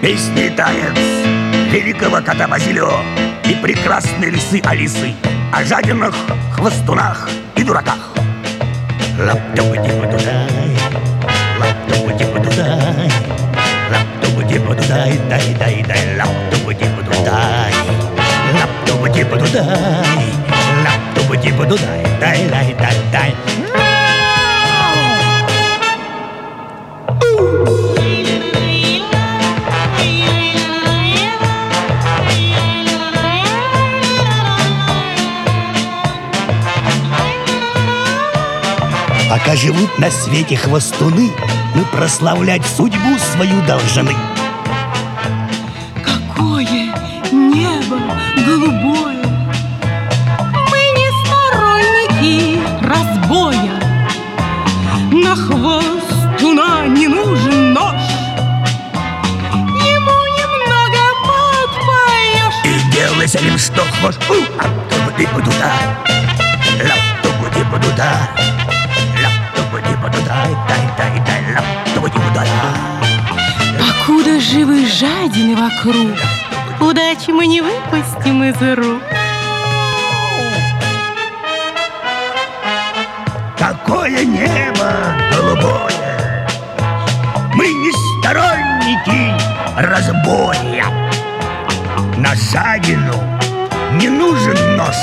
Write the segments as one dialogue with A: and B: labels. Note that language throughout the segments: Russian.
A: Песни и танец великого кота Базилио и прекрасной лисы Алисы о жадинах, хвостунах и дураках. Лап-тупа-типа-дудай, лап-тупа-типа-дудай, лап-тупа-типа-дудай, дай-дай-дай, лап-тупа-типа-дудай, лап-тупа-типа-дудай, лап-тупа-типа-дудай, дай-дай-дай-дай. Пока живут на свете хвостуны, мы прославлять судьбу свою должны.
B: Какое небо голубое! Мы не сторонники разбоя. На хвостуна не нужен нож, ему немного подпоешь.
A: И делай с ним что хочешь. Лап-тупа-типа-дуда, лап-тупа-типа-дуда, лап-тупа-типа-дудай, дай-дай-дай, лап-тупа-типа-дуда.
B: Покуда живы жадины вокруг, удачи мы не выпустим из рук.
A: Какое небо голубое! Мы не сторонники разбоя. На жадину не нужен нож,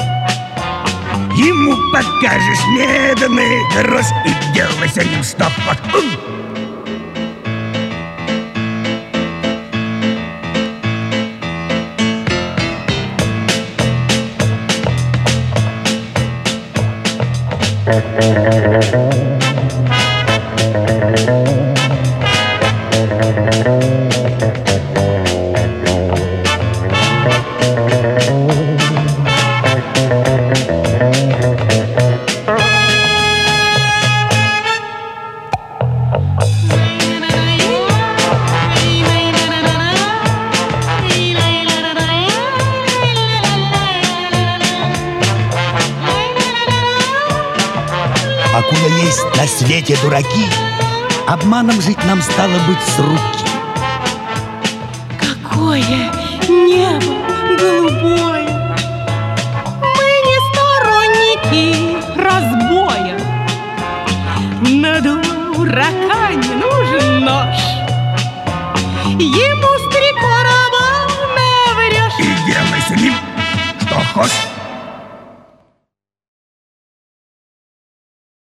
A: ему покажешь медный грош и делай с ним что хочешь. Покуда есть на свете дураки, обманом жить нам стало быть с руки.
B: Какое небо голубое! Мы не сторонники разбоя. На дурака не нужен нож, ему с 3 короба наврешь.
A: И делай с ним что хочешь.